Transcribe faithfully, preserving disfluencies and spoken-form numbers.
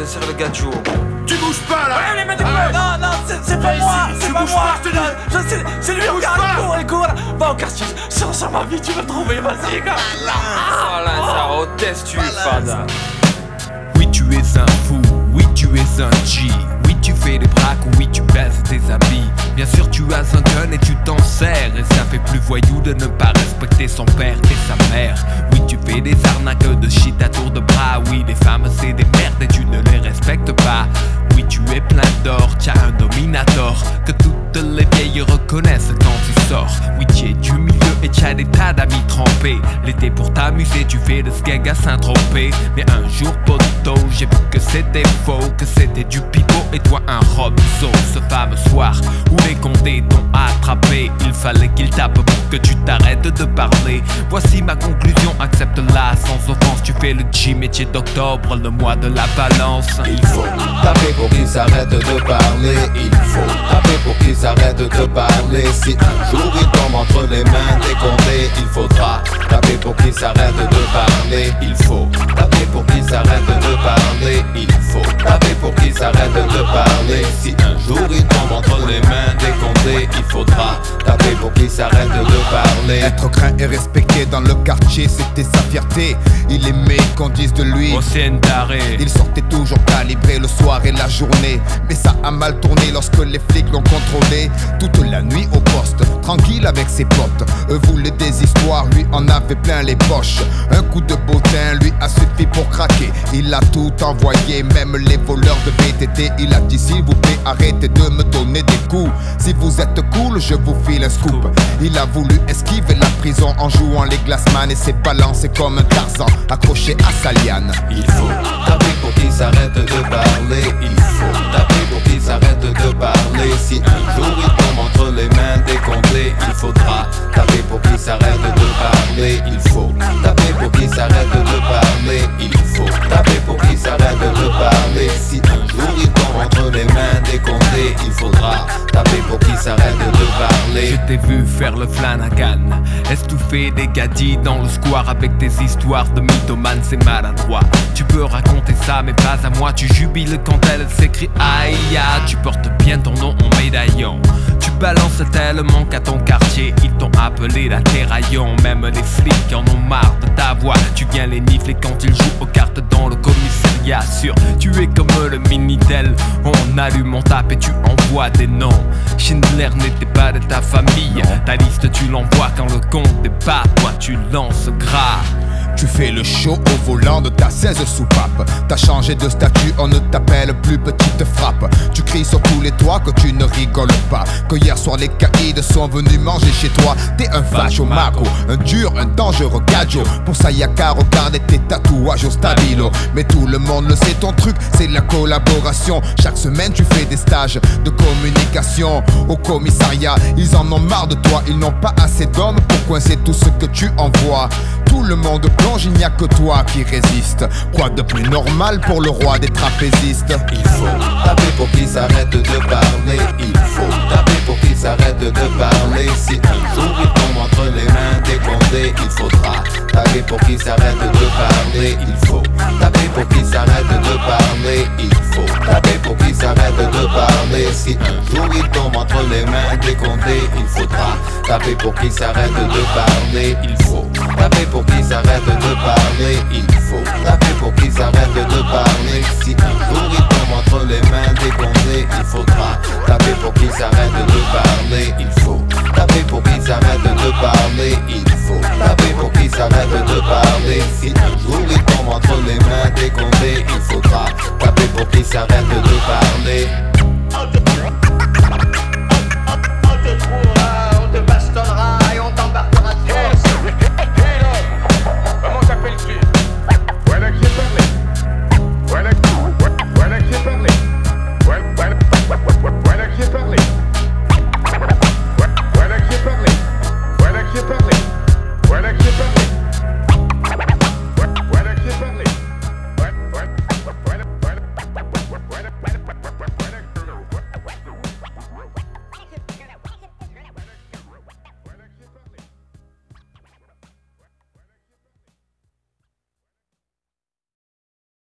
c'est le gadget. Tu bouges pas là. Ouais, les mecs, non, non, c'est, c'est pas moi, c'est pas moi. Je te dis. Je, c'est, c'est lui, regarde, il court, il court. Va au quartier, sur, sur ma vie, tu vas trouver, vas-y, gars. Balanza, hôtesse, tu fada. Oui, tu es un fou, oui, tu es un G. Oui, tu fais des braques, oui, tu baises tes amis. Bien sûr, tu as un gun et tu t'en sers. Et ça fait plus voyou de ne pas respecter son père et sa mère. Oui, tu fais des arnaques de shit à tour de bras. Oui, les femmes, c'est des merdes et tu ne les respectes pas. Oui, tu es plein d'or, t'as un dominator que toutes les vieilles reconnaissent quand tu sors. Oui, tu es du milieu et t'as des tas d'amis trempés. L'été pour t'amuser, tu fais le skeg à Saint-Tropez. Mais un jour, poteau, j'ai vu que c'était faux, que c'était du pipeau et toi un Robso. Ce fameux soir où les condés t'ont attrapé, il fallait qu'ils tapent pour que tu t'arrêtes de parler. Voici ma conclusion, accepte-la sans offense. Tu fais le G métier d'octobre, le mois de la balance. Il faut taper pour qu'ils s'arrêtent de parler. Il faut taper pour qu'ils s'arrêtent de parler. Si un jour ils tombent entre les mains des condés, il faudra taper pour qu'ils s'arrêtent de parler. Il faut taper pour qu'ils s'arrêtent de parler. Il faut taper pour qu'ils s'arrêtent de parler. Si un jour ils tombent entre les mains des condés, il faudra taper pour qu'ils s'arrêtent de parler. Être craint et respecté dans le quartier, c'était sa fierté. Il aimait qu'on dise de lui il sortait toujours calibré le soir et la journée. Mais ça a mal tourné lorsque les flics l'ont contrôlé. Toute la nuit au poste, tranquille avec ses potes. Eux voulaient des histoires, lui en avait plein les poches. Un coup de bottin lui a suffi pour craquer. Il a tout envoyé, même les voleurs de V T T. Il a dit s'il vous plaît arrêtez de me donner des coups. Si vous êtes cool, je vous file un scoop. Il a voulu esquiver la prison en jouant les glassman et s'est balancé comme un Tarzan accroché à sa liane. Il faut taper pour qu'ils s'arrêtent de parler. Il faut taper pour qu'ils s'arrêtent de parler. Si un jour ils tombent entre les mains des condés, il faudra taper pour qu'ils s'arrêtent de parler. Il faut taper pour qu'ils s'arrêtent de parler. Il faut taper pour qu'ils s'arrêtent de parler. Si un jour ils tombent entre les mains des condés, il faudra taper pour qu'ils s'arrêtent de parler. Je t'ai vu faire le Flanagan, estouffé des gadis dans le square avec tes histoires de mythomane, c'est maladroit. Tu peux raconter ça mais pas à moi. Tu jubiles quand elle s'écrit aïe. Tu portes bien ton nom en médaillon. Tu balances tellement qu'à ton quartier ils t'ont appelé la terraillon. Même les flics en ont marre de ta voix. Tu viens les nifler quand ils jouent aux cartes dans le commissariat. Sûr, tu es comme le Minitel. On allume, on tape et tu envoies des noms. Schindler n'était pas de ta famille. Ta liste tu l'envoies quand le compte débat. Toi tu lances gras. Tu fais le show au volant de ta seize soupape. T'as changé de statut, on ne t'appelle plus petite frappe. Tu cries sur tous les toits que tu ne rigoles pas. Que hier soir les caïds sont venus manger chez toi. T'es un facho mago, un dur, un dangereux gadjo. Pour ça y'a qu'à regarder tes tatouages au stabilo. Mais tout le monde le sait, ton truc c'est la collaboration. Chaque semaine tu fais des stages de communication au commissariat. Ils en ont marre de toi, ils n'ont pas assez d'hommes pour coincer tout ce que tu envoies. Tout le monde plonge, il n'y a que toi qui résiste. Quoi de plus normal pour le roi des trapézistes? Il faut taper pour qu'ils s'arrêtent de parler. Il faut taper pour qu'ils s'arrêtent de parler. Si un jour ils tombent entre les mains des condés, il faudra taper pour qu'ils s'arrêtent de parler. Il faut taper pour qu'ils s'arrêtent de parler. Il faut taper pour qu'ils s'arrêtent de parler. Si un jour ils tombent entre les mains des condés, il faudra taper pour qu'ils s'arrêtent de parler. Il faut taper pour qu'ils s'arrêtent de parler. Il faut taper pour qu'ils s'arrêtent de parler. Si un jour ils tombent entre les mains des condés, il faudra taper pour qu'ils s'arrêtent de parler. Il faut taper pour qu'ils s'arrêtent de parler. Il